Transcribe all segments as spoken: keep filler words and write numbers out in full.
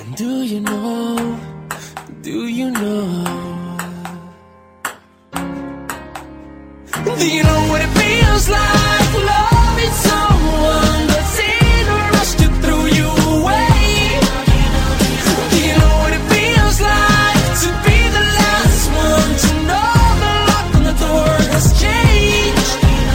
Do you know, do you know, do you know what it feels like loving someone that's in a rush to throw you away? Do you know what it feels like to be the last one to know the lock on the door has changed?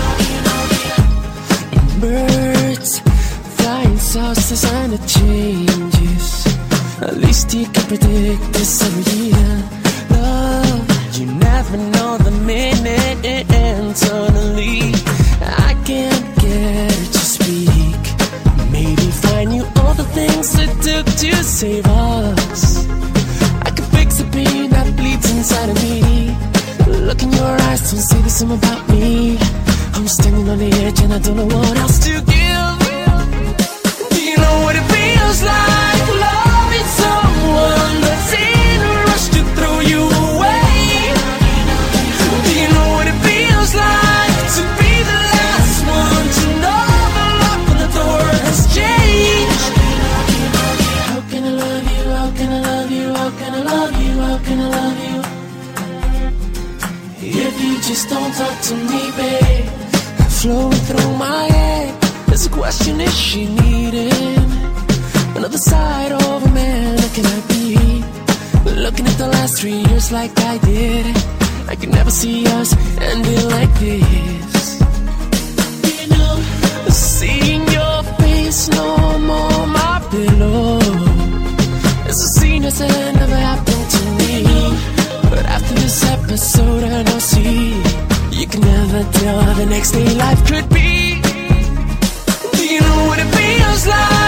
Birds flying saucers and it changes. At least you can predict this every year. Love, you never know the minute, and suddenly I can't get her to speak. Maybe find you all the things it took to save us. I could fix the pain that bleeds inside of me. Look in your eyes, don't say the same about me. I'm standing on the edge and I don't know what else to give. Do you know what it feels like loving someone that's in a rush to throw you away? Do you know what it feels like to be the last one to know the lock on the door has changed? How can I love you, how can I love you, how can I love you, how can I love you if you just don't talk to me, babe? Flowing through my head, there's a question, is she needing another side of a man looking at me? Looking at the last three years like I did, I could never see us ending like this. You know, seeing your face no more my pillow. It's a scene that's never happened to me. But after this episode I know, see, you can never tell how the next day life could be. Do you know what it feels like